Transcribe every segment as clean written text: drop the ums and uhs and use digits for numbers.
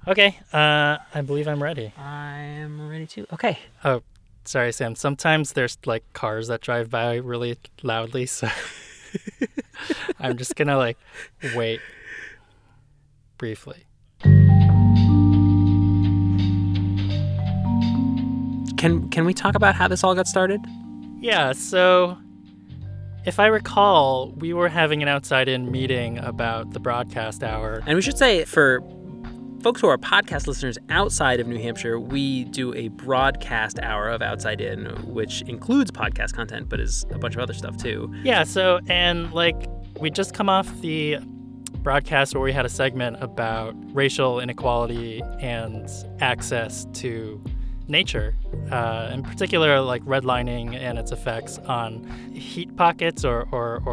Okay, I believe I'm ready. I am ready too. Okay. Oh, sorry, Sam. Sometimes there's like cars that drive by really loudly, so I'm just gonna wait briefly. Can we talk about how this all got started? Yeah, so if I recall, we were having an outside-in meeting about the broadcast hour. And we should say, for folks who are podcast listeners outside of New Hampshire, we do a broadcast hour of Outside In, which includes podcast content, but is a bunch of other stuff too. Yeah, so, and we just come off the broadcast where we had a segment about racial inequality and access to nature, in particular redlining and its effects on heat pockets or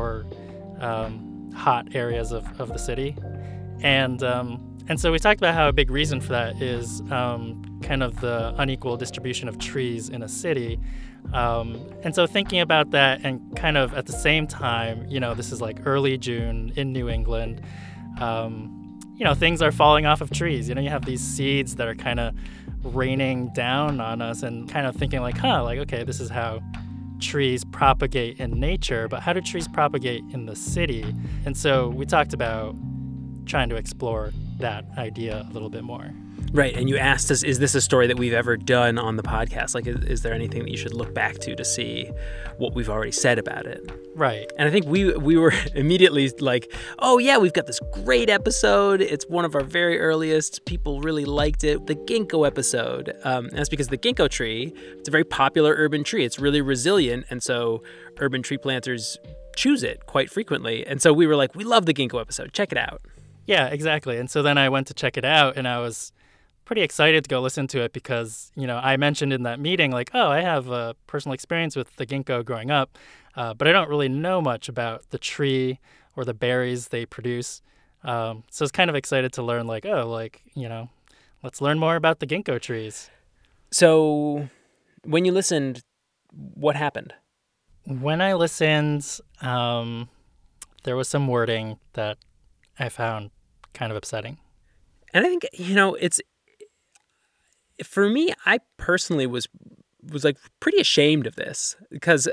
hot areas of the city. And so we talked about how a big reason for that is kind of the unequal distribution of trees in a city. And so thinking about that and kind of at the same time, this is early June in New England, things are falling off of trees. You have these seeds that are kind of raining down on us and kind of thinking okay, this is how trees propagate in nature, but how do trees propagate in the city? And so we talked about trying to explore that idea a little bit more. Right, and you asked us, is this a story that we've ever done on the podcast? Is there anything that you should look back to see what we've already said about it? Right. And I think we were immediately like, oh yeah, we've got this great episode. It's one of our very earliest. People really liked it. The ginkgo episode. And that's because the ginkgo tree, it's a very popular urban tree. It's really resilient, and so urban tree planters choose it quite frequently. And so we were like, we love the ginkgo episode. Check it out. Yeah, exactly. And so then I went to check it out, and I was pretty excited to go listen to it because, I mentioned in that meeting, I have a personal experience with the ginkgo growing up, but I don't really know much about the tree or the berries they produce. So I was kind of excited to learn, let's learn more about the ginkgo trees. So when you listened, what happened? When I listened, there was some wording that I found kind of upsetting. And I think, it's, for me, I personally was pretty ashamed of this because,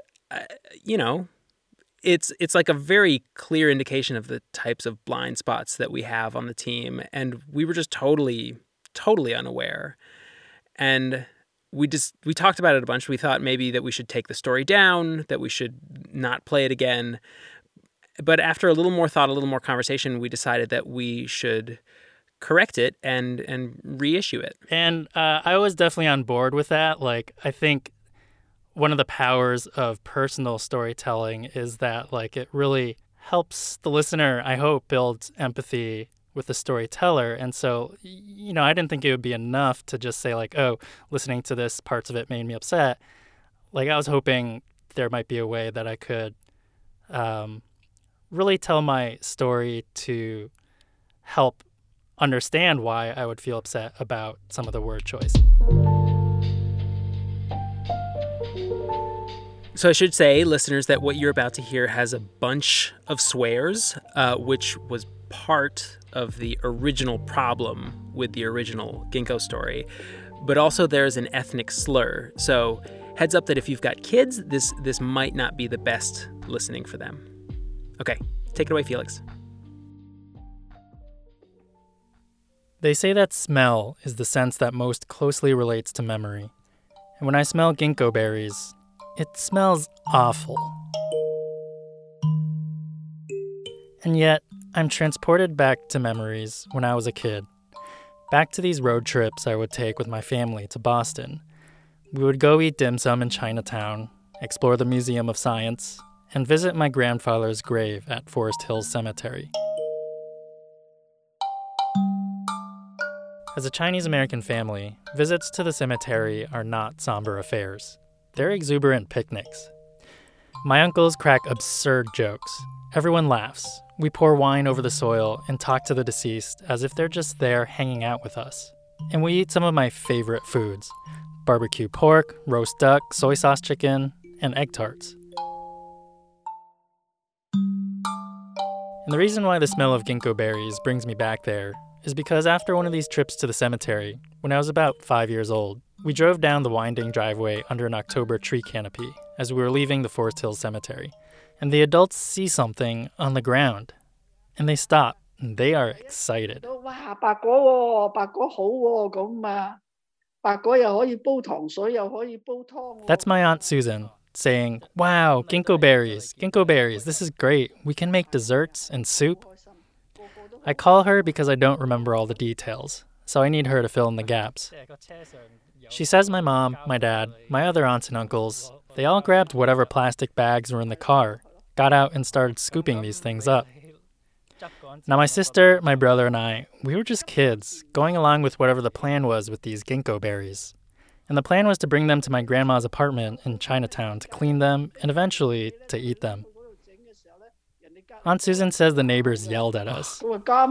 it's like a very clear indication of the types of blind spots that we have on the team. And we were just totally unaware. And we talked about it a bunch. We thought maybe that we should take the story down, that we should not play it again. But after a little more thought, a little more conversation, we decided that we should correct it and reissue it. And I was definitely on board with that. I think one of the powers of personal storytelling is that it really helps the listener, I hope, build empathy with the storyteller. And so, I didn't think it would be enough to just say oh, listening to this, parts of it made me upset. I was hoping there might be a way that I could really tell my story to help understand why I would feel upset about some of the word choice. So I should say, listeners, that what you're about to hear has a bunch of swears, which was part of the original problem with the original ginkgo story. But also there's an ethnic slur. So heads up that if you've got kids, this might not be the best listening for them. Okay, take it away, Felix. They say that smell is the sense that most closely relates to memory. And when I smell ginkgo berries, it smells awful. And yet, I'm transported back to memories when I was a kid. Back to these road trips I would take with my family to Boston. We would go eat dim sum in Chinatown, explore the Museum of Science, and visit my grandfather's grave at Forest Hills Cemetery. As a Chinese-American family, visits to the cemetery are not somber affairs. They're exuberant picnics. My uncles crack absurd jokes. Everyone laughs. We pour wine over the soil and talk to the deceased as if they're just there hanging out with us. And we eat some of my favorite foods: barbecue pork, roast duck, soy sauce chicken, and egg tarts. And the reason why the smell of ginkgo berries brings me back there is because after one of these trips to the cemetery, when I was about 5 years old, we drove down the winding driveway under an October tree canopy as we were leaving the Forest Hills Cemetery, and the adults see something on the ground, and they stop, and they are excited. That's my Aunt Susan saying, "Wow, ginkgo berries, this is great. We can make desserts and soup." I call her because I don't remember all the details, so I need her to fill in the gaps. She says my mom, my dad, my other aunts and uncles, they all grabbed whatever plastic bags were in the car, got out and started scooping these things up. Now my sister, my brother, and I, we were just kids, going along with whatever the plan was with these ginkgo berries. And the plan was to bring them to my grandma's apartment in Chinatown to clean them and eventually to eat them. Aunt Susan says the neighbors yelled at us.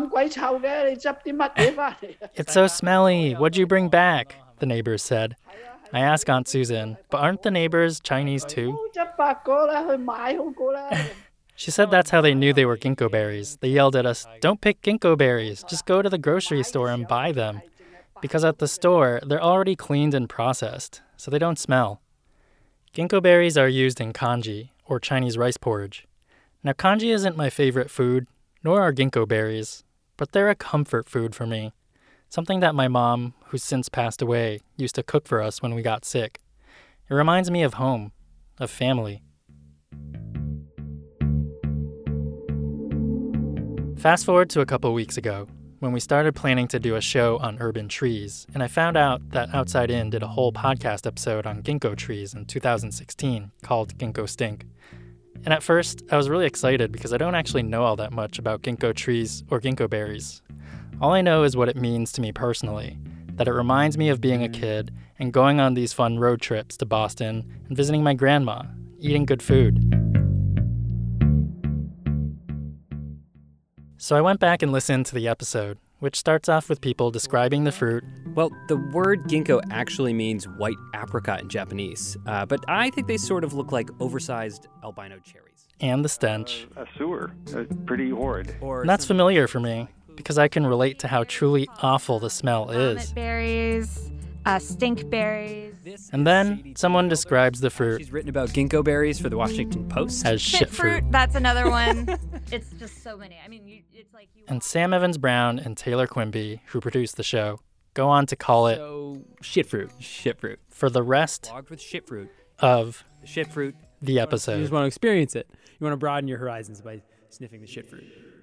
"It's so smelly, what'd you bring back?" the neighbors said. I asked Aunt Susan, "But aren't the neighbors Chinese too?" She said that's how they knew they were ginkgo berries. They yelled at us, "Don't pick ginkgo berries, just go to the grocery store and buy them." Because at the store, they're already cleaned and processed, so they don't smell. Ginkgo berries are used in congee, or Chinese rice porridge. Now, congee isn't my favorite food, nor are ginkgo berries, but they're a comfort food for me. Something that my mom, who's since passed away, used to cook for us when we got sick. It reminds me of home, of family. Fast forward to a couple weeks ago, when we started planning to do a show on urban trees, and I found out that Outside In did a whole podcast episode on ginkgo trees in 2016 called Ginkgo Stink. And at first, I was really excited because I don't actually know all that much about ginkgo trees or ginkgo berries. All I know is what it means to me personally, that it reminds me of being a kid and going on these fun road trips to Boston and visiting my grandma, eating good food. So I went back and listened to the episode, which starts off with people describing the fruit. Well, the word ginkgo actually means white apricot in Japanese, but I think they sort of look like oversized albino cherries. And the stench. A sewer. Pretty horrid. And that's familiar for me, because I can relate to how truly awful the smell is. Berries, stink berries. And then someone describes the fruit. She's written about ginkgo berries for the Washington Post. As shit fruit. That's another one. It's just so many. I mean, it's like you. And Sam Evans Brown and Taylor Quimby, who produced the show, go on to call it shit fruit. For the rest Logged with shit fruit. Of the shit fruit. The episode. You just want to experience it. You want to broaden your horizons by sniffing the shit fruit.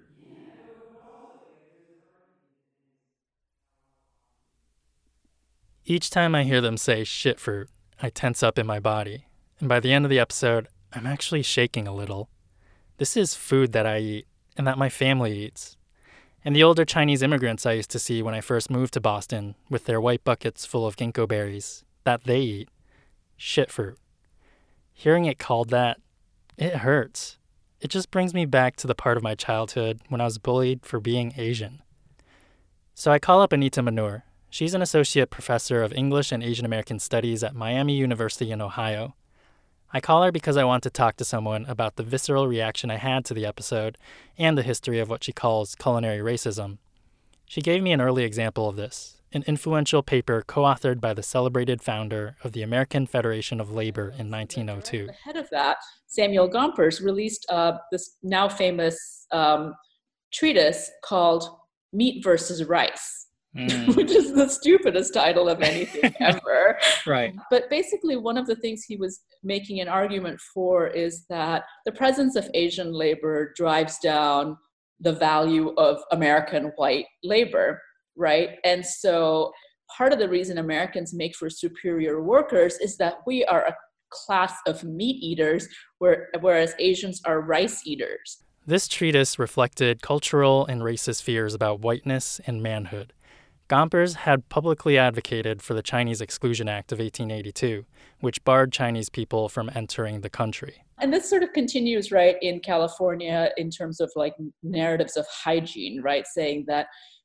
Each time I hear them say shit fruit, I tense up in my body. And by the end of the episode, I'm actually shaking a little. This is food that I eat and that my family eats. And the older Chinese immigrants I used to see when I first moved to Boston with their white buckets full of ginkgo berries, that they eat. Shit fruit. Hearing it called that, it hurts. It just brings me back to the part of my childhood when I was bullied for being Asian. So I call up Anita Manur. She's an associate professor of English and Asian American Studies at Miami University in Ohio. I call her because I want to talk to someone about the visceral reaction I had to the episode and the history of what she calls culinary racism. She gave me an early example of this, an influential paper co-authored by the celebrated founder of the American Federation of Labor in 1902. Ahead of that, Samuel Gompers released this now famous treatise called Meat versus Rice. Which is the stupidest title of anything ever. Right. But basically, one of the things he was making an argument for is that the presence of Asian labor drives down the value of American white labor, right? And so part of the reason Americans make for superior workers is that we are a class of meat eaters, whereas Asians are rice eaters. This treatise reflected cultural and racist fears about whiteness and manhood. Gompers had publicly advocated for the Chinese Exclusion Act of 1882, which barred Chinese people from entering the country. And this sort of continues, right, in California in terms of like narratives of hygiene, right, saying that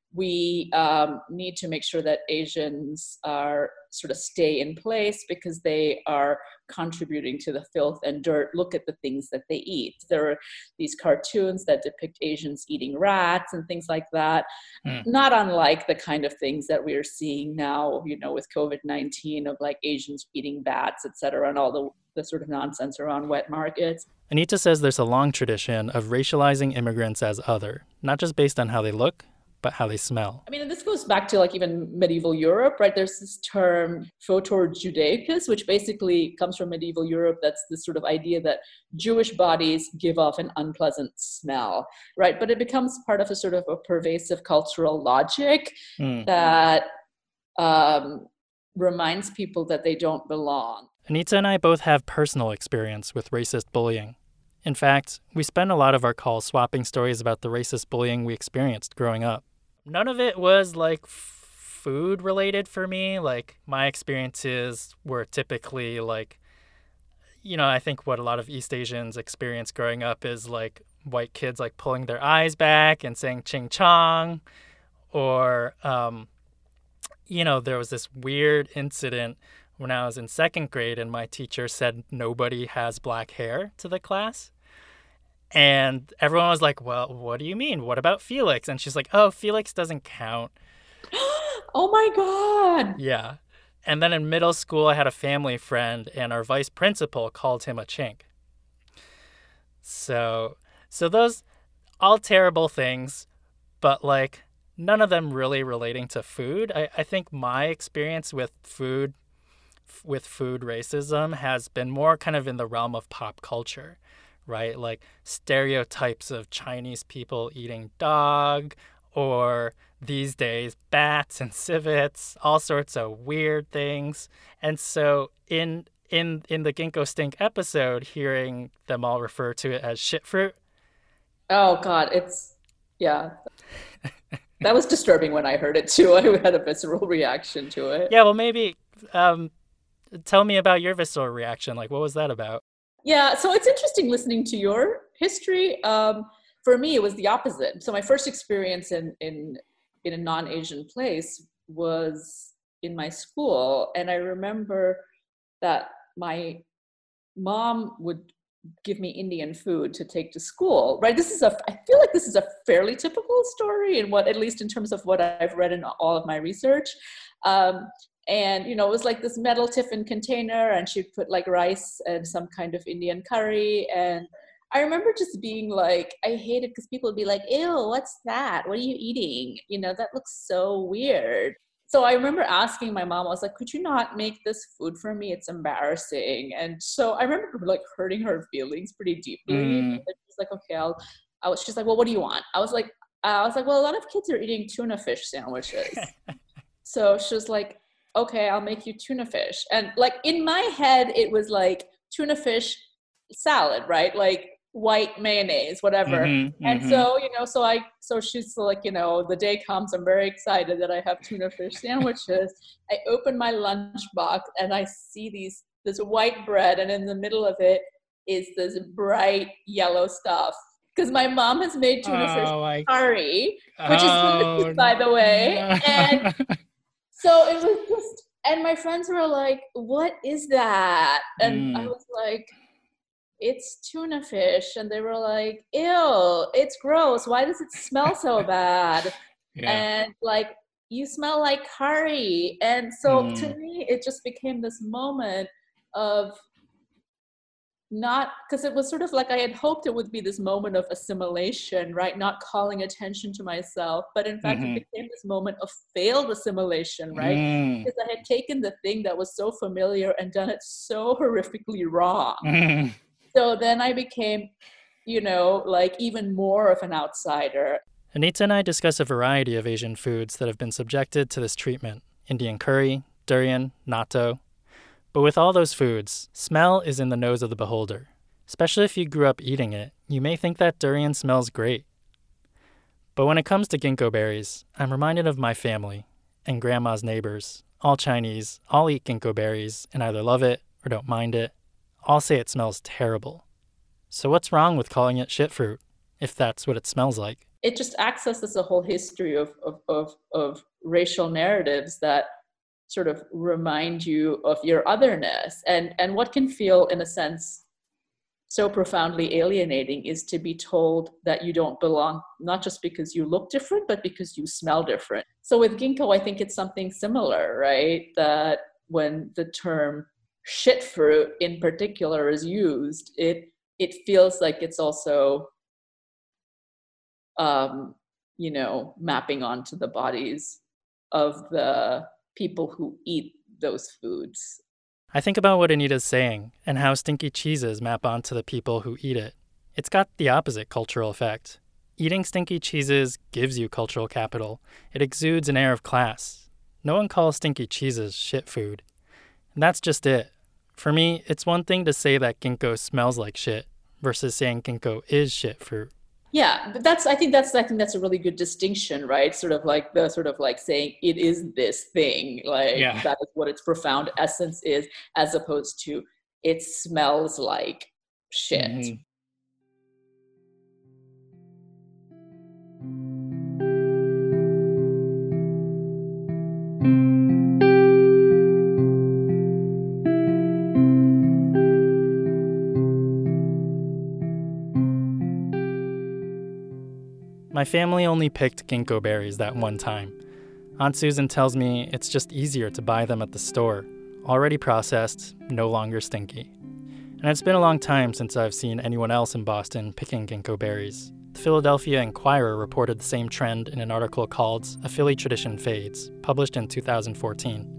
we need to make sure that Asians are sort of stay in place because they are contributing to the filth and dirt. Look at the things that they eat. There are these cartoons that depict Asians eating rats and things like that. Not unlike the kind of things that we are seeing now, with COVID-19 of like Asians eating bats, et cetera, and all the sort of nonsense around wet markets. Anita says there's a long tradition of racializing immigrants as other, not just based on how they look, but how they smell. I mean, and this goes back to like even medieval Europe, right? There's this term Photor Judaicus, which basically comes from medieval Europe. That's this sort of idea that Jewish bodies give off an unpleasant smell, right? But it becomes part of a sort of a pervasive cultural logic that reminds people that they don't belong. Anita and I both have personal experience with racist bullying. In fact, we spend a lot of our calls swapping stories about the racist bullying we experienced growing up. None of it was like food related for me. Like my experiences were typically like, I think what a lot of East Asians experience growing up is like white kids like pulling their eyes back and saying ching chong. Or, there was this weird incident when I was in second grade and my teacher said nobody has black hair to the class. And everyone was like, well, what do you mean? What about Felix? And she's like, oh, Felix doesn't count. Oh my God. Yeah. And then in middle school, I had a family friend and our vice principal called him a chink. So those all terrible things, but like none of them really relating to food. I think my experience with food racism has been more kind of in the realm of pop culture, right? Like stereotypes of Chinese people eating dog, or these days bats and civets, all sorts of weird things. And so in the Ginkgo Stink episode, hearing them all refer to it as shit fruit. Oh God, yeah. That was disturbing when I heard it too. I had a visceral reaction to it. Yeah, well maybe tell me about your visceral reaction. Like, what was that about? Yeah, so it's interesting listening to your history. For me, it was the opposite. So my first experience in a non-Asian place was in my school. And I remember that my mom would give me Indian food to take to school, right? I feel like this is a fairly typical story at least in terms of what I've read in all of my research. And, it was like this metal tiffin container and she'd put like rice and some kind of Indian curry. And I remember just being like, I hate it because people would be like, ew, what's that? What are you eating? That looks so weird. So I remember asking my mom, I was like, could you not make this food for me? It's embarrassing. And so I remember like hurting her feelings pretty deeply. And she's like, okay, she's like, well, what do you want? I was like, well, a lot of kids are eating tuna fish sandwiches. So she was like, okay, I'll make you tuna fish. And like in my head, it was like tuna fish salad, right? Like white mayonnaise, whatever. And so, so she's like, the day comes, I'm very excited that I have tuna fish sandwiches. I open my lunchbox and I see this white bread, and in the middle of it is this bright yellow stuff. Because my mom has made tuna fish curry, which is delicious, by the way. And so it was just, and my friends were like, what is that? And I was like, it's tuna fish. And they were like, ew, it's gross. Why does it smell so bad? Yeah. And like, you smell like curry. And so to me, it just became this moment of because it was sort of like I had hoped it would be this moment of assimilation, right? Not calling attention to myself, but in fact, it became this moment of failed assimilation, right? Because I had taken the thing that was so familiar and done it so horrifically wrong. So then I became, like even more of an outsider. Anita and I discuss a variety of Asian foods that have been subjected to this treatment: Indian curry, durian, natto. But with all those foods, smell is in the nose of the beholder. Especially if you grew up eating it, you may think that durian smells great. But when it comes to ginkgo berries, I'm reminded of my family and grandma's neighbors, all Chinese, all eat ginkgo berries and either love it or don't mind it. All say it smells terrible. So what's wrong with calling it shit fruit, if that's what it smells like? it just accesses a whole history of racial narratives that sort of remind you of your otherness. And what can feel, in a sense, so profoundly alienating is to be told that you don't belong, not just because you look different, but because you smell different. So with ginkgo, I think it's something similar, right? That when the term shit fruit in particular is used, it feels like it's also, mapping onto the bodies of the people who eat those foods. I think about what Anita's saying and how stinky cheeses map onto the people who eat it. It's got the opposite cultural effect. Eating stinky cheeses gives you cultural capital. It exudes an air of class. No one calls stinky cheeses shit food. And that's just it. For me, it's one thing to say that ginkgo smells like shit versus saying ginkgo is shit fruit. Yeah, but I think that's a really good distinction, right? Sort of like saying it is this thing, that is what its profound essence is, as opposed to it smells like shit. Mm-hmm. My family only picked ginkgo berries that one time. Aunt Susan tells me it's just easier to buy them at the store, already processed, no longer stinky. And it's been a long time since I've seen anyone else in Boston picking ginkgo berries. The Philadelphia Inquirer reported the same trend in an article called A Philly Tradition Fades, published in 2014.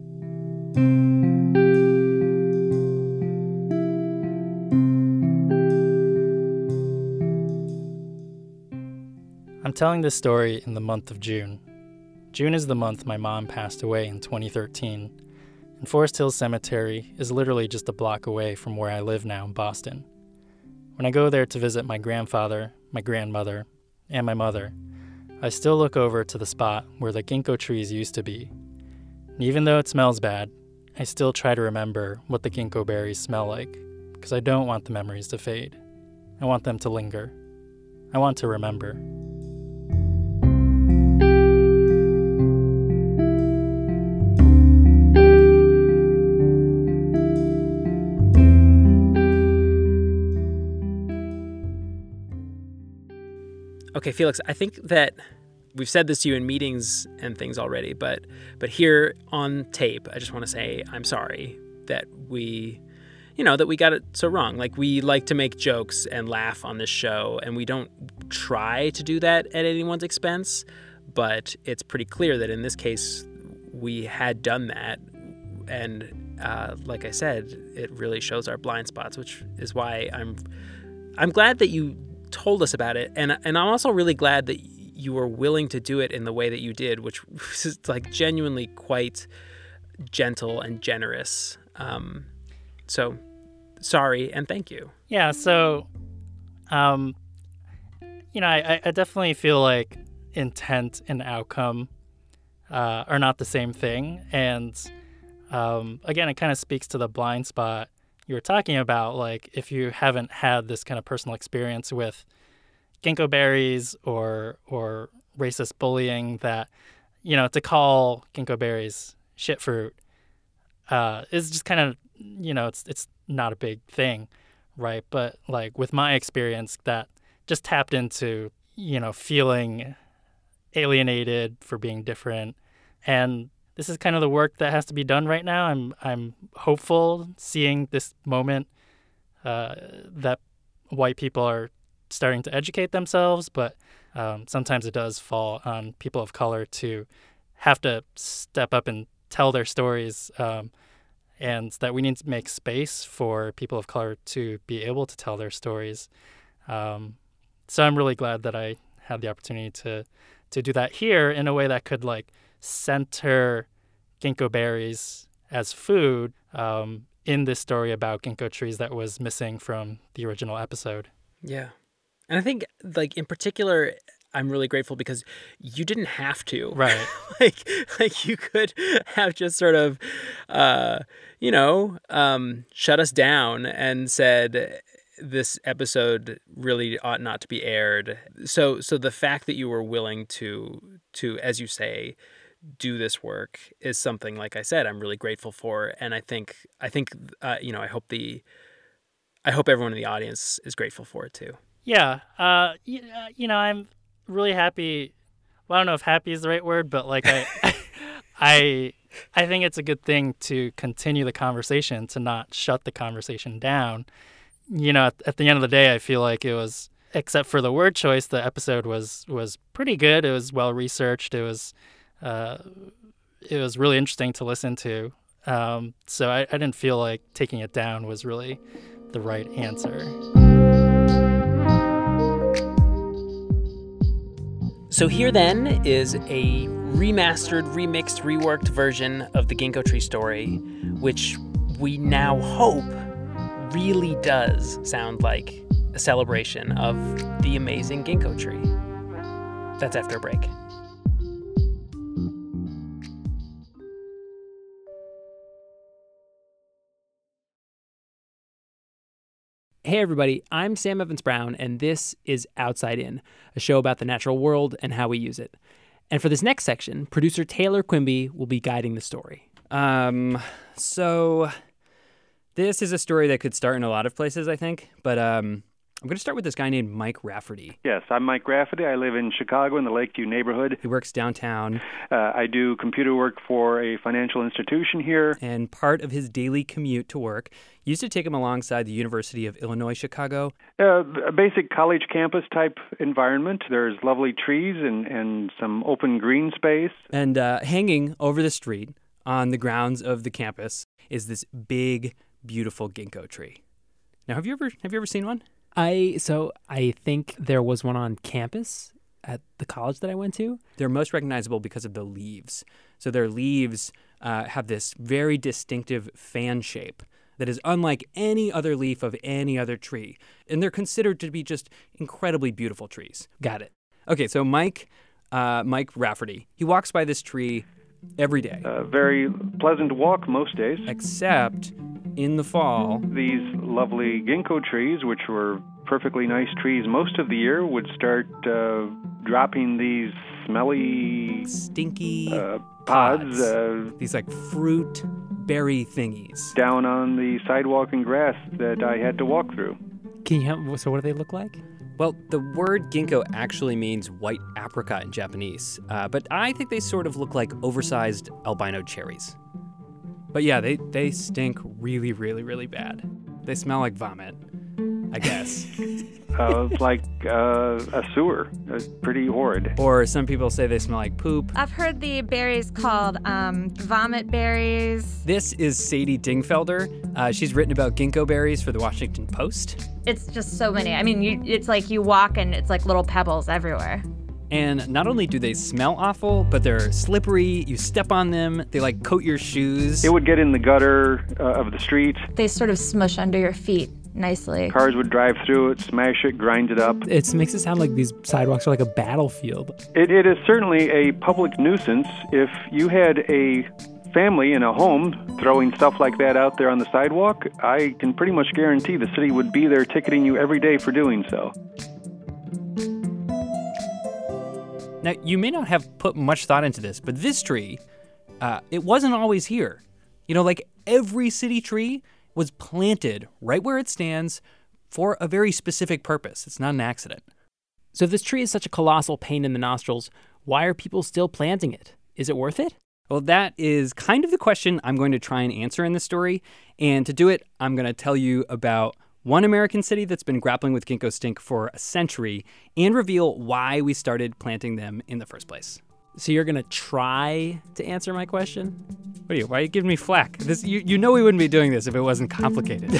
I'm telling this story in the month of June. June is the month my mom passed away in 2013, and Forest Hills Cemetery is literally just a block away from where I live now in Boston. When I go there to visit my grandfather, my grandmother, and my mother, I still look over to the spot where the ginkgo trees used to be. And even though it smells bad, I still try to remember what the ginkgo berries smell like, because I don't want the memories to fade. I want them to linger. I want to remember. Okay, Felix, I think that we've said this to you in meetings and things already, but here on tape, I just want to say I'm sorry that we got it so wrong. Like, we like to make jokes and laugh on this show, and we don't try to do that at anyone's expense, but it's pretty clear that in this case, we had done that, and like I said, it really shows our blind spots, which is why I'm glad that you told us about it, and I'm also really glad that you were willing to do it in the way that you did, which was like genuinely quite gentle and generous. So sorry and thank you. Yeah, so I definitely feel like intent and outcome are not the same thing, and again, it kind of speaks to the blind spot you were talking about. Like, if you haven't had this kind of personal experience with ginkgo berries or racist bullying, that, to call ginkgo berries shit fruit is just kind of, it's not a big thing, right? But like with my experience, that just tapped into, feeling alienated for being different. And this is kind of the work that has to be done right now. I'm hopeful seeing this moment that white people are starting to educate themselves, but sometimes it does fall on people of color to have to step up and tell their stories, and that we need to make space for people of color to be able to tell their stories. So I'm really glad that I had the opportunity to do that here in a way that could like center ginkgo berries as food in this story about ginkgo trees that was missing from the original episode. Yeah. And I think, like, in particular, I'm really grateful because you didn't have to. Right. like you could have just sort of, shut us down and said, this episode really ought not to be aired. So the fact that you were willing to, as you say, do this work is something, like I said, I'm really grateful for. And I think I hope everyone in the audience is grateful for it too. Yeah. I'm really happy. Well, I don't know if happy is the right word, but like I think it's a good thing to continue the conversation, to not shut the conversation down. At the end of the day, I feel like it was, except for the word choice, the episode was pretty good. It was well researched. It was really interesting to listen to. So I didn't feel like taking it down was really the right answer. So here then is a remastered, remixed, reworked version of the Ginkgo tree story, which we now hope really does sound like a celebration of the amazing Ginkgo tree. That's after a break. Hey everybody, I'm Sam Evans-Brown, and this is Outside In, a show about the natural world and how we use it. And for this next section, producer Taylor Quimby will be guiding the story. So this is a story that could start in a lot of places, I think, but I'm going to start with this guy named Mike Rafferty. Yes, I'm Mike Rafferty. I live in Chicago in the Lakeview neighborhood. He works downtown. I do computer work for a financial institution here. And part of his daily commute to work used to take him alongside the University of Illinois Chicago. A basic college campus type environment. There's lovely trees and some open green space. And hanging over the street on the grounds of the campus is this big, beautiful ginkgo tree. Now, have you ever seen one? I think there was one on campus at the college that I went to. They're most recognizable because of the leaves. So their leaves have this very distinctive fan shape that is unlike any other leaf of any other tree. And they're considered to be just incredibly beautiful trees. Got it. Okay, so Mike Rafferty, he walks by this tree every day. Very pleasant walk most days. Except in the fall, these lovely ginkgo trees, which were perfectly nice trees most of the year, would start dropping these smelly, stinky pods, these like fruit berry thingies, down on the sidewalk and grass that I had to walk through. Can you help? So what do they look like? Well, the word ginkgo actually means white apricot in Japanese, but I think they sort of look like oversized albino cherries. But yeah, they stink really, really, really bad. They smell like vomit, I guess. It's like a sewer. It's pretty horrid. Or some people say they smell like poop. I've heard the berries called vomit berries. This is Sadie Dingfelder. She's written about ginkgo berries for the Washington Post. It's just so many. I mean, it's like you walk and it's like little pebbles everywhere. And not only do they smell awful, but they're slippery. You step on them, they like coat your shoes. It would get in the gutter of the street. They sort of smush under your feet nicely. Cars would drive through it, smash it, grind it up. It makes it sound like these sidewalks are like a battlefield. It is certainly a public nuisance. If you had a family in a home throwing stuff like that out there on the sidewalk, I can pretty much guarantee the city would be there ticketing you every day for doing so. Now, you may not have put much thought into this, but this tree, it wasn't always here. You know, like every city tree was planted right where it stands for a very specific purpose. It's not an accident. So if this tree is such a colossal pain in the nostrils, why are people still planting it? Is it worth it? Well, that is kind of the question I'm going to try and answer in this story. And to do it, I'm going to tell you about one American city that's been grappling with ginkgo stink for a century and reveal why we started planting them in the first place. So you're going to try to answer my question? What are you? Why are you giving me flack? You know we wouldn't be doing this if it wasn't complicated.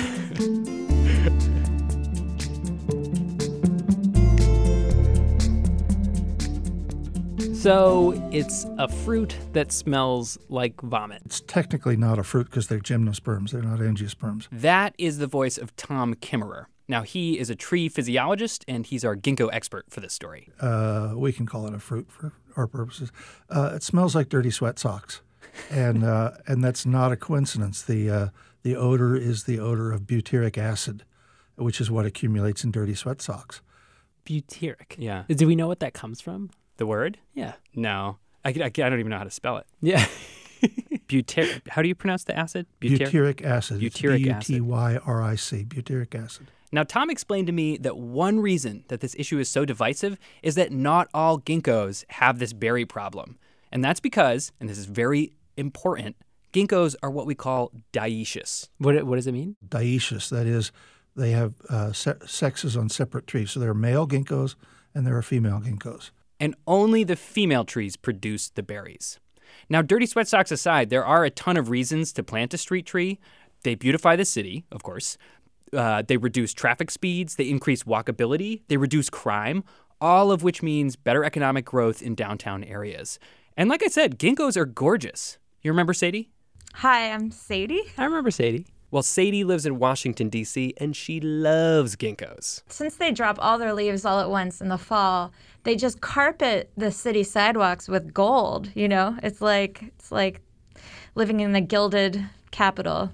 So it's a fruit that smells like vomit. It's technically not a fruit because they're gymnosperms. They're not angiosperms. That is the voice of Tom Kimmerer. Now, he is a tree physiologist, and he's our ginkgo expert for this story. We can call it a fruit for our purposes. It smells like dirty sweat socks, and that's not a coincidence. The odor is the odor of butyric acid, which is what accumulates in dirty sweat socks. Butyric. Yeah. Do we know what that comes from? The word? Yeah. No. I don't even know how to spell it. Yeah. Butyric. How do you pronounce the acid? Butyric acid. Butyric acid. Butyric. Butyric acid. Now, Tom explained to me that one reason that this issue is so divisive is that not all ginkgos have this berry problem. And that's because, and this is very important, ginkgos are what we call dioecious. What does it mean? Dioecious, that is, they have sexes on separate trees. So there are male ginkgos and there are female ginkgos. And only the female trees produce the berries. Now, dirty sweat socks aside, there are a ton of reasons to plant a street tree. They beautify the city, of course. They reduce traffic speeds. They increase walkability. They reduce crime, all of which means better economic growth in downtown areas. And like I said, ginkgos are gorgeous. You remember Sadie? Hi, I'm Sadie. I remember Sadie. Well, Sadie lives in Washington, D.C., and she loves ginkgos. Since they drop all their leaves all at once in the fall, they just carpet the city sidewalks with gold, you know? It's like living in the gilded capital.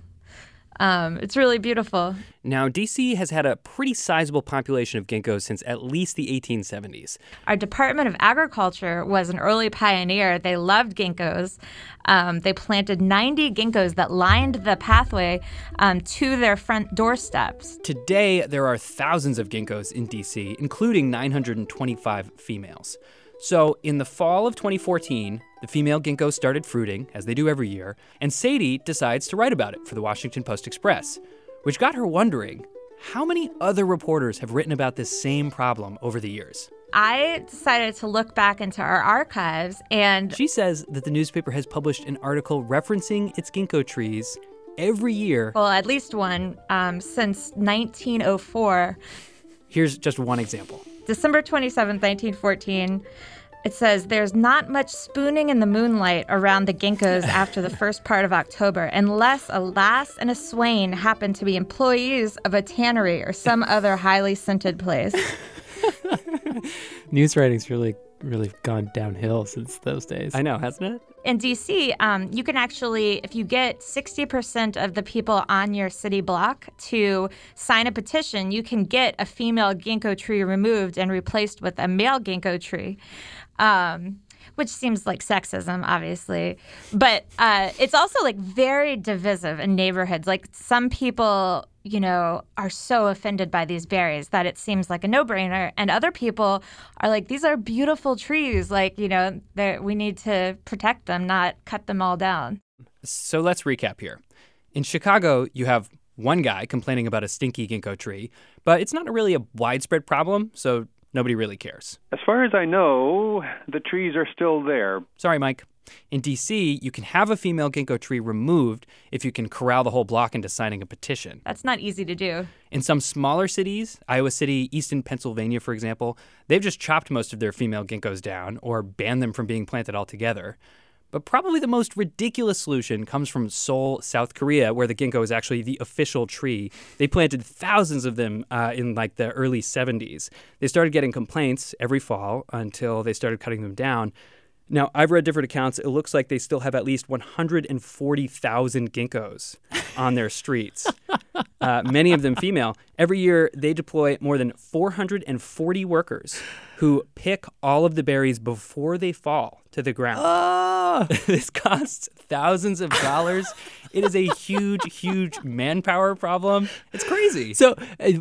It's really beautiful. Now, D.C. has had a pretty sizable population of ginkgos since at least the 1870s. Our Department of Agriculture was an early pioneer. They loved ginkgos. They planted 90 ginkgos that lined the pathway to their front doorsteps. Today, there are thousands of ginkgos in D.C., including 925 females. So in the fall of 2014, the female ginkgos started fruiting, as they do every year, and Sadie decides to write about it for the Washington Post-Express, which got her wondering, how many other reporters have written about this same problem over the years? I decided to look back into our archives, and She says that the newspaper has published an article referencing its ginkgo trees every year. well, at least one since 1904. Here's just one example. December 27th, 1914, it says, there's not much spooning in the moonlight around the ginkgos after the first part of October, unless a lass and a swain happen to be employees of a tannery or some other highly scented place. News writing's really gone downhill since those days. I know, hasn't it? In D.C., you can actually, if you get 60% of the people on your city block to sign a petition, you can get a female ginkgo tree removed and replaced with a male ginkgo tree, which seems like sexism, obviously. But it's also like very divisive in neighborhoods. Like some people, you know, are so offended by these berries that it seems like a no-brainer. And other people are like, these are beautiful trees. Like, you know, we need to protect them, not cut them all down. So let's recap here. In Chicago, you have one guy complaining about a stinky ginkgo tree, but it's not really a widespread problem, so nobody really cares. As far as I know, the trees are still there. Sorry, Mike. In D.C., you can have a female ginkgo tree removed if you can corral the whole block into signing a petition. That's not easy to do. In some smaller cities, Iowa City, Easton, Pennsylvania, for example, they've just chopped most of their female ginkgos down or banned them from being planted altogether. But probably the most ridiculous solution comes from Seoul, South Korea, where the ginkgo is actually the official tree. They planted thousands of them in like the early 70s. They started getting complaints every fall until they started cutting them down. Now, I've read different accounts. It looks like they still have at least 140,000 ginkgos on their streets, many of them female. Every year, they deploy more than 440 workers who pick all of the berries before they fall to the ground. Oh! This costs thousands of dollars. It is a huge, huge manpower problem. It's crazy. So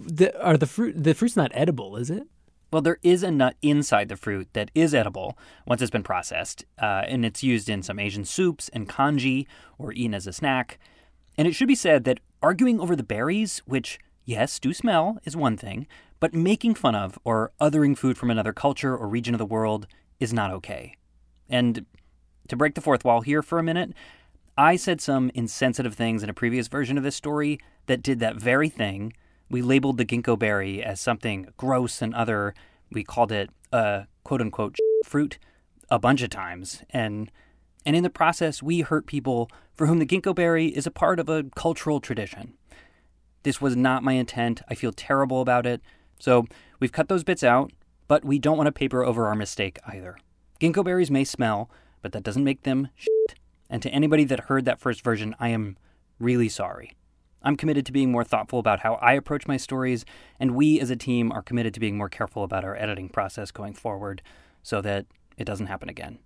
the fruit's not edible, is it? Well, there is a nut inside the fruit that is edible once it's been processed, and it's used in some Asian soups and congee or eaten as a snack. And it should be said that arguing over the berries, which, yes, do smell, is one thing, but making fun of or othering food from another culture or region of the world is not okay. And to break the fourth wall here for a minute, I said some insensitive things in a previous version of this story that did that very thing. We labeled the ginkgo berry as something gross and other. We called it a quote-unquote fruit a bunch of times. And in the process, we hurt people for whom the ginkgo berry is a part of a cultural tradition. This was not my intent. I feel terrible about it. So we've cut those bits out, but we don't want to paper over our mistake either. Ginkgo berries may smell, but that doesn't make them shit. And to anybody that heard that first version, I am really sorry. I'm committed to being more thoughtful about how I approach my stories, and we as a team are committed to being more careful about our editing process going forward so that it doesn't happen again.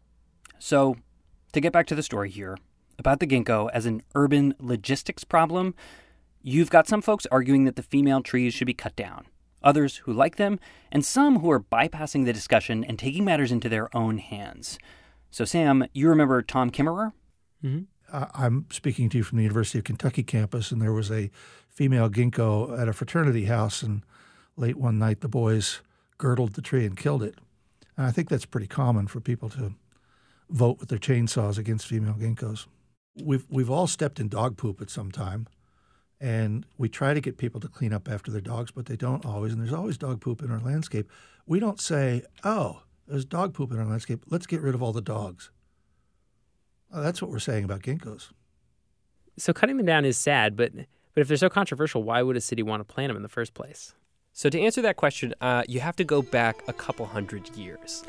So, to get back to the story here, about the ginkgo as an urban logistics problem, you've got some folks arguing that the female trees should be cut down, others who like them, and some who are bypassing the discussion and taking matters into their own hands. So, Sam, you remember Tom Kimmerer? Mm-hmm. I'm speaking to you from the University of Kentucky campus, and there was a female ginkgo at a fraternity house, and late one night the boys girdled the tree and killed it. And I think that's pretty common for people to vote with their chainsaws against female ginkgos. We've all stepped in dog poop at some time, and we try to get people to clean up after their dogs, but they don't always, and there's always dog poop in our landscape. We don't say, oh, there's dog poop in our landscape, let's get rid of all the dogs. That's what we're saying about ginkgos. So cutting them down is sad, but if they're so controversial, why would a city want to plant them in the first place? So to answer that question, you have to go back a couple hundred years.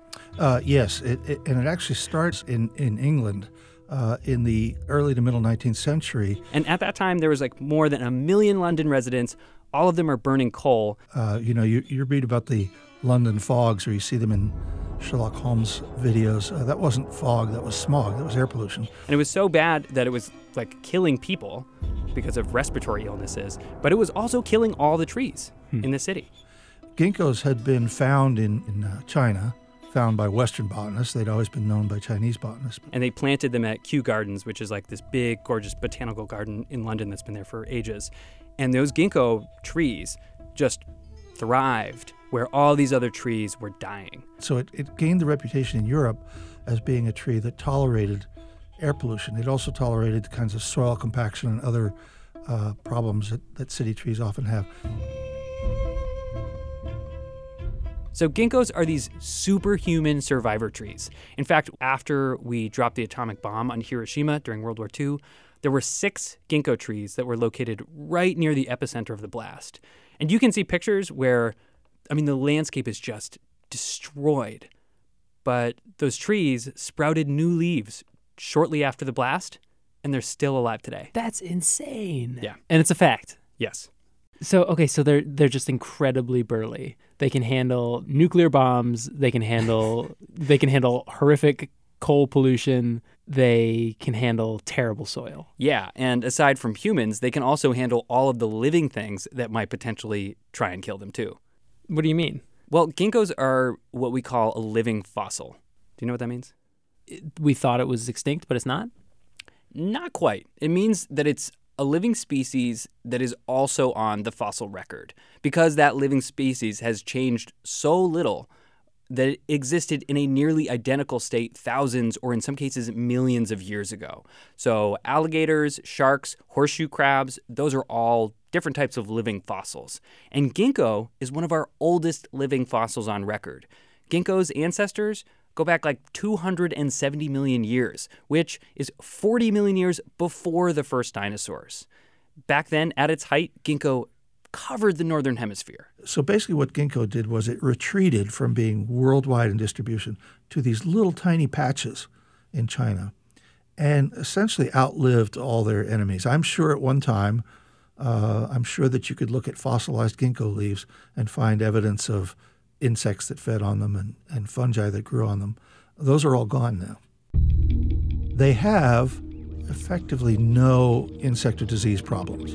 Yes, and it actually starts in England in the early to middle 19th century. And at that time, there was like more than 1 million London residents. All of them are burning coal. You read about the London fogs, or you see them in Sherlock Holmes videos. That wasn't fog, that was smog, that was air pollution. And it was so bad that it was like killing people because of respiratory illnesses, but it was also killing all the trees in the city. Ginkgos had been found in China, found by Western botanists. They'd always been known by Chinese botanists. And they planted them at Kew Gardens, which is like this big, gorgeous botanical garden in London that's been there for ages. And those ginkgo trees just thrived where all these other trees were dying. So it gained the reputation in Europe as being a tree that tolerated air pollution. It also tolerated the kinds of soil compaction and other problems that city trees often have. So ginkgos are these superhuman survivor trees. In fact, after we dropped the atomic bomb on Hiroshima during World War II, there were 6 ginkgo trees that were located right near the epicenter of the blast. And you can see pictures where, the landscape is just destroyed. But those trees sprouted new leaves shortly after the blast, and they're still alive today. That's insane. Yeah. And it's a fact. Yes. So they're just incredibly burly. They can handle nuclear bombs. They can handle horrific coal pollution. They can handle terrible soil. Yeah, and aside from humans, they can also handle all of the living things that might potentially try and kill them too. What do you mean? Well, ginkgos are what we call a living fossil. Do you know what that means? We thought it was extinct, but it's not? Not quite. It means that it's a living species that is also on the fossil record, because that living species has changed so little that it existed in a nearly identical state thousands, or in some cases millions of years ago. So alligators, sharks, horseshoe crabs, those are all different types of living fossils. And ginkgo is one of our oldest living fossils on record. Ginkgo's ancestors go back like 270 million years, which is 40 million years before the first dinosaurs. Back then, at its height, ginkgo covered the northern hemisphere. So basically what ginkgo did was it retreated from being worldwide in distribution to these little tiny patches in China and essentially outlived all their enemies. I'm sure at one time, I'm sure that you could look at fossilized ginkgo leaves and find evidence of insects that fed on them and fungi that grew on them. Those are all gone now. They have effectively no insect or disease problems.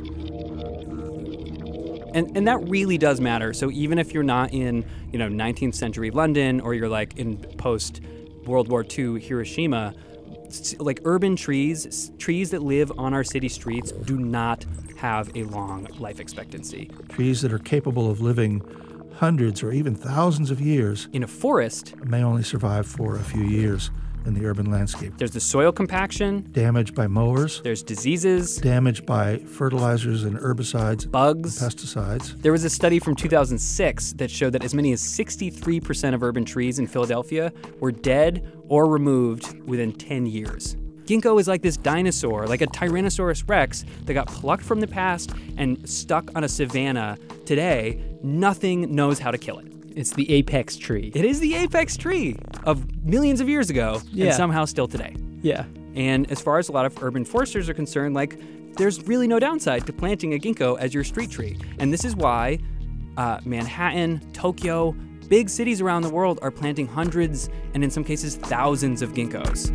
And that really does matter. So even if you're not in, 19th century London, or you're like in post World War II Hiroshima, like urban trees that live on our city streets do not have a long life expectancy. Trees that are capable of living hundreds or even thousands of years in a forest may only survive for a few years in the urban landscape. There's the soil compaction. Damaged by mowers. There's diseases. Damaged by fertilizers and herbicides. Bugs. And pesticides. There was a study from 2006 that showed that as many as 63% of urban trees in Philadelphia were dead or removed within 10 years. Ginkgo is like this dinosaur, like a Tyrannosaurus Rex that got plucked from the past and stuck on a savanna. Today, nothing knows how to kill it. It's the apex tree. It is the apex tree of millions of years ago, and somehow still today. Yeah. And as far as a lot of urban foresters are concerned, like, there's really no downside to planting a ginkgo as your street tree. And this is why Manhattan, Tokyo, big cities around the world are planting hundreds and in some cases thousands of ginkgos.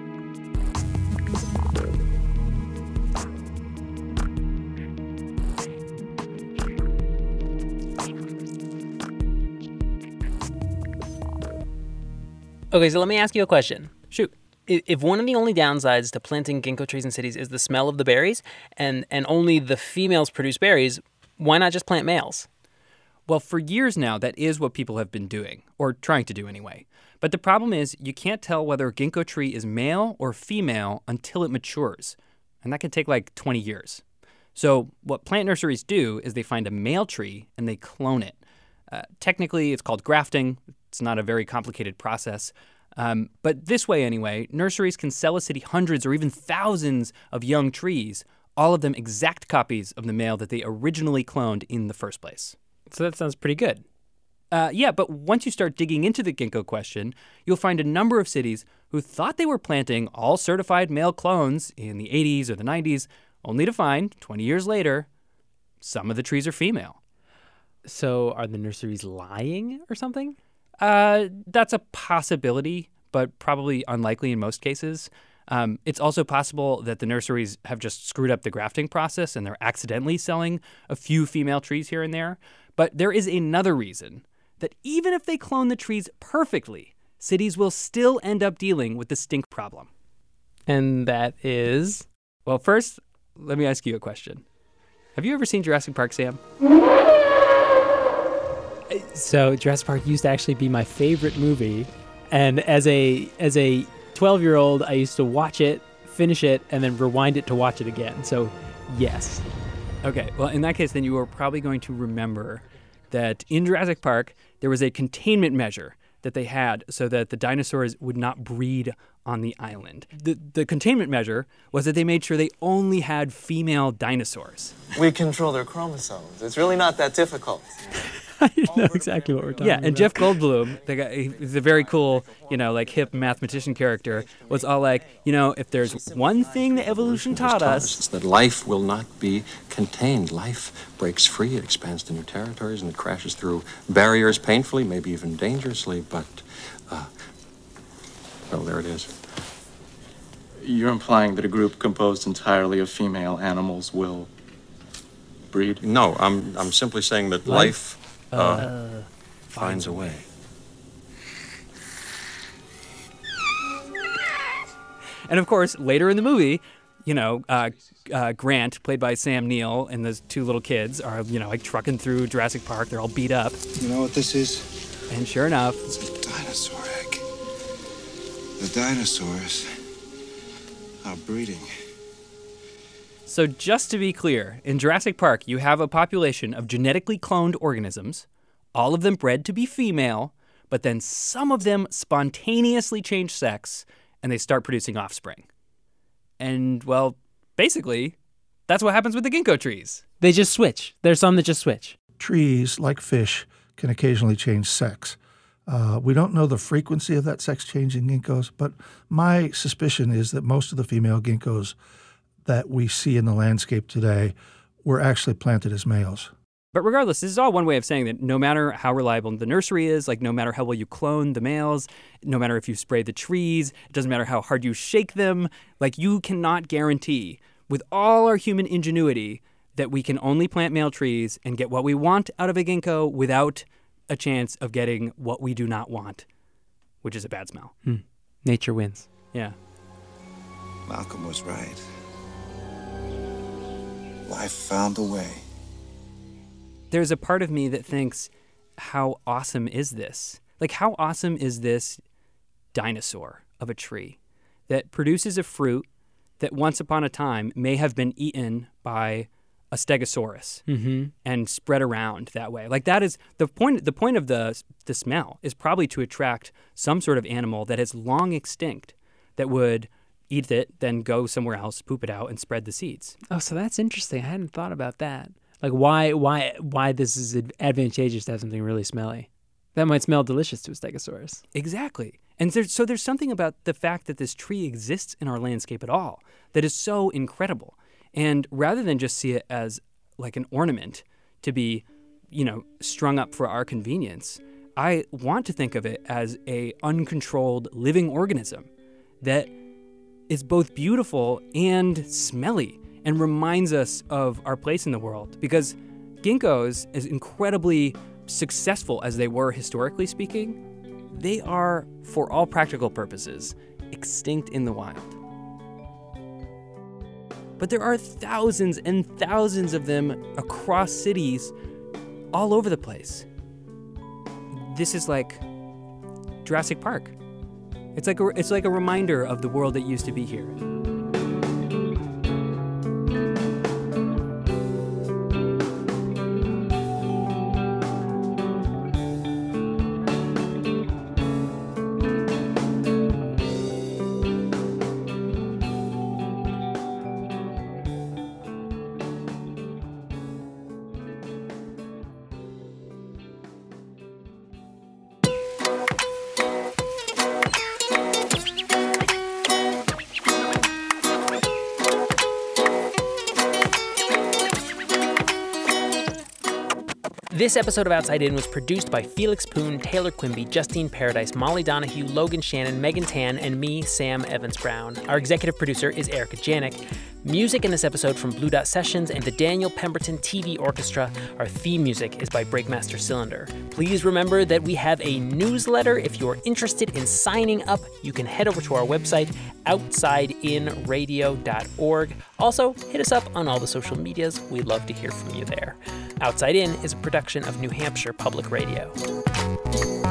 Okay, so let me ask you a question. Shoot. If one of the only downsides to planting ginkgo trees in cities is the smell of the berries, and only the females produce berries, why not just plant males? Well, for years now, that is what people have been doing, or trying to do anyway. But the problem is you can't tell whether a ginkgo tree is male or female until it matures. And that can take like 20 years. So what plant nurseries do is they find a male tree and they clone it. Technically, it's called grafting. It's not a very complicated process. But this way, anyway, nurseries can sell a city hundreds or even thousands of young trees, all of them exact copies of the male that they originally cloned in the first place. So that sounds pretty good. Yeah, but once you start digging into the ginkgo question, you'll find a number of cities who thought they were planting all certified male clones in the 80s or the 90s, only to find, 20 years later, some of the trees are female. So are the nurseries lying or something? That's a possibility, but probably unlikely in most cases. It's also possible that the nurseries have just screwed up the grafting process and they're accidentally selling a few female trees here and there. But there is another reason that even if they clone the trees perfectly, cities will still end up dealing with the stink problem. And that is? Well, first, let me ask you a question. Have you ever seen Jurassic Park, Sam? So Jurassic Park used to actually be my favorite movie. And as a 12-year-old, I used to watch it, finish it, and then rewind it to watch it again. So, yes. Okay, well, in that case, then you are probably going to remember that in Jurassic Park, there was a containment measure that they had so that the dinosaurs would not breed on the island. The containment measure was that they made sure they only had female dinosaurs. We control their chromosomes. It's really not that difficult. I know exactly what we're talking about. Yeah, and Jeff Goldblum, the guy, he's a very cool, like hip mathematician character, was all like, if there's one thing that evolution taught us, it's that life will not be contained. Life breaks free, it expands to new territories, and it crashes through barriers painfully, maybe even dangerously, but, there it is. You're implying that a group composed entirely of female animals will breed? No, I'm simply saying that life finds a way. And of course, later in the movie, Grant, played by Sam Neill, and those two little kids are, trucking through Jurassic Park. They're all beat up. You know what this is? And sure enough, it's a dinosaur egg. The dinosaurs are breeding. So just to be clear, in Jurassic Park, you have a population of genetically cloned organisms, all of them bred to be female, but then some of them spontaneously change sex and they start producing offspring. And, well, basically, that's what happens with the ginkgo trees. They just switch. There's some that just switch. Trees, like fish, can occasionally change sex. We don't know the frequency of that sex change in ginkgos, but my suspicion is that most of the female ginkgos that we see in the landscape today were actually planted as males. But regardless, this is all one way of saying that no matter how reliable the nursery is, like no matter how well you clone the males, no matter if you spray the trees, it doesn't matter how hard you shake them, like you cannot guarantee with all our human ingenuity that we can only plant male trees and get what we want out of a ginkgo without a chance of getting what we do not want, which is a bad smell. Nature wins. Yeah. Malcolm was right. Life found a way. There's a part of me that thinks, how awesome is this? Like, how awesome is this dinosaur of a tree that produces a fruit that once upon a time may have been eaten by a stegosaurus and spread around that way? Like, that is the point. The point of the smell is probably to attract some sort of animal that is long extinct that would eat it, then go somewhere else, poop it out, and spread the seeds. Oh, so that's interesting. I hadn't thought about that. Like, why this is advantageous to have something really smelly. That might smell delicious to a stegosaurus. Exactly. And so there's something about the fact that this tree exists in our landscape at all that is so incredible. And rather than just see it as like an ornament to be, strung up for our convenience, I want to think of it as a uncontrolled living organism that is both beautiful and smelly and reminds us of our place in the world. Because ginkgos, as incredibly successful as they were historically speaking, they are, for all practical purposes, extinct in the wild. But there are thousands and thousands of them across cities all over the place. This is like Jurassic Park. It's like a reminder of the world that used to be here. This episode of Outside In was produced by Felix Poon, Taylor Quimby, Justine Paradise, Molly Donahue, Logan Shannon, Megan Tan, and me, Sam Evans-Brown. Our executive producer is Erica Janik. Music in this episode from Blue Dot Sessions and the Daniel Pemberton TV Orchestra. Our theme music is by Breakmaster Cylinder. Please remember that we have a newsletter. If you're interested in signing up, you can head over to our website, outsideinradio.org. Also, hit us up on all the social medias. We'd love to hear from you there. Outside In is a production of New Hampshire Public Radio.